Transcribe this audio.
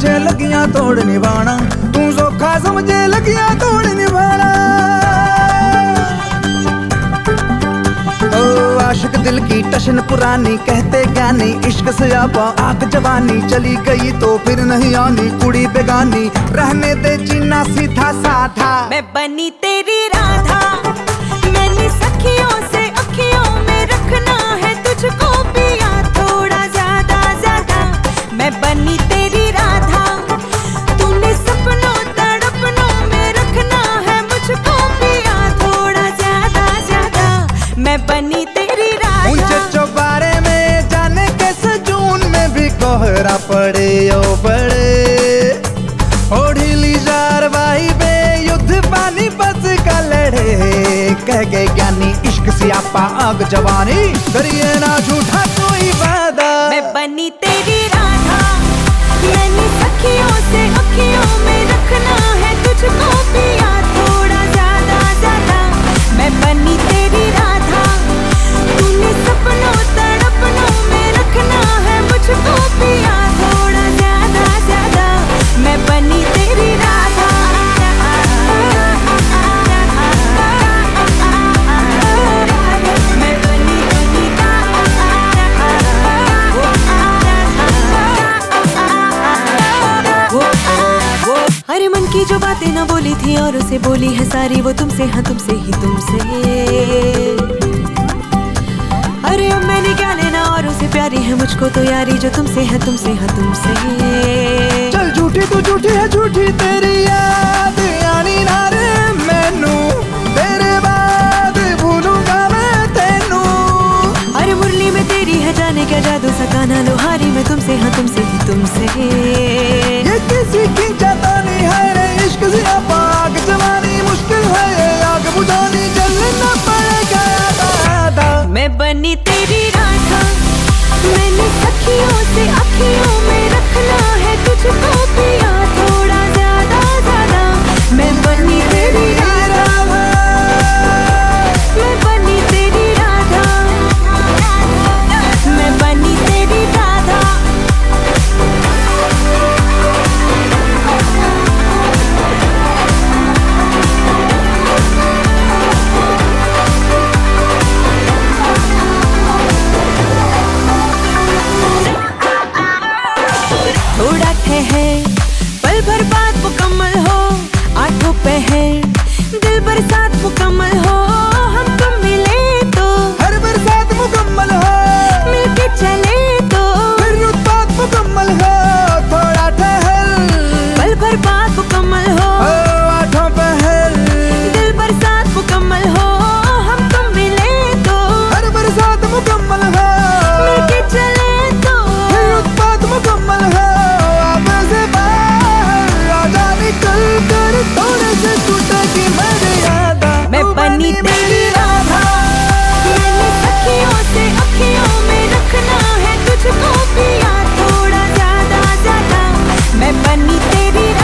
समझे लगियां तोड़ निभाना, तू सोखा समझे लगियां तोड़ निभाना। ओ आशिक दिल की टशन पुरानी, कहते ज्ञानी इश्क से आपा आग जवानी। चली गई तो फिर नहीं आनी, कुड़ी बेगानी रहने दे जीना सीधा साधा। मैं बनी तेरी राधा, मैंने सखियों से अखियों में रखना है तुझको पिया थोड़ा ज्यादा ज्यादा। मैं बनी तेरी राधा, तूने सपनों तड़पनों में रखना है मुझको पिया थोड़ा ज्यादा ज्यादा। मैं बनी तेरी राधा। ऊंचे चौबारे में जाने कैसे जून में भी कोहरा पड़े ओ बड़े, ढीली जार बे युद्ध पानी बस का लड़े। कह गए ज्ञानी इश्क सियापा आग जवानी, करिए ना झूठा कोई वादा। मैं बनी तेरी राधा, मैंने सखियों से अखियों में रखना है तुझको पिया थोड़ा ज्यादा ज्यादा। मैं बनी तेरी राधा, तूने सपनों तड़पनों में रखना है मुझको पिया थोड़ा ज्यादा ज्यादा। मैं बनी तेरी राधा। मैं बनी तेरी अरे मन की जो बातें ना बोली थी और उसे बोली है सारी, वो तुमसे हाँ तुमसे ही तुमसे। अरे अब मैंने क्या लेना और उसे प्यारी है मुझको तो यारी, जो तुमसे है तुमसे हाँ तुमसे। चल झूठी तू झूठी है झूठी तेरी याद आनी ना रे मैनू, तेरे बाद भूलूंगा मैं तेनू। अरे मुरली में तेरी है जाने क्या जादू, सकाना लोहारी में तुमसे हाँ तुमसे ही तुमसे। ये किसी की जतानी है रे इश्क सियापा आग जवानी, मुश्किल है ये आग बुझानी, जलना पड़ेगा दादा। मैं बनी तेरी राधा, मैंने सखियों से अखियों में रखना है तुझको पिया थोड़ा ज्यादा ज्यादा। मैं बनी तेरी राधा, मैं बनी तेरी राधा, मैं बनी तेरी राधा। थोड़ा ठहर पल भर बाद मुकम्मल हो, आठों पहर दिल बरसात मुकम्मल हो। हम तुम मिले तो हर बरसात मुकम्मल हो, मिलके चले तो फिर रुत बात मुकम्मल हो। थोड़ा ठहर पल भर बाद मुकम्मल हो, आठों पहर दिल बरसात मुकम्मल हो। हम तुम मिले तो हर बरसात मुकम्मल हो, मिलके चले तो फिर रुत बात मुकम्मल हो। अब से बाहर आजा निकल कर, थोड़े से टूटेगी मर्यादा। मैं बनी तेरी राधा, मैंने सखियों से अखियों में रखना है तुझको पिया थोड़ा ज्यादा ज्यादा। मैं बनी तेरी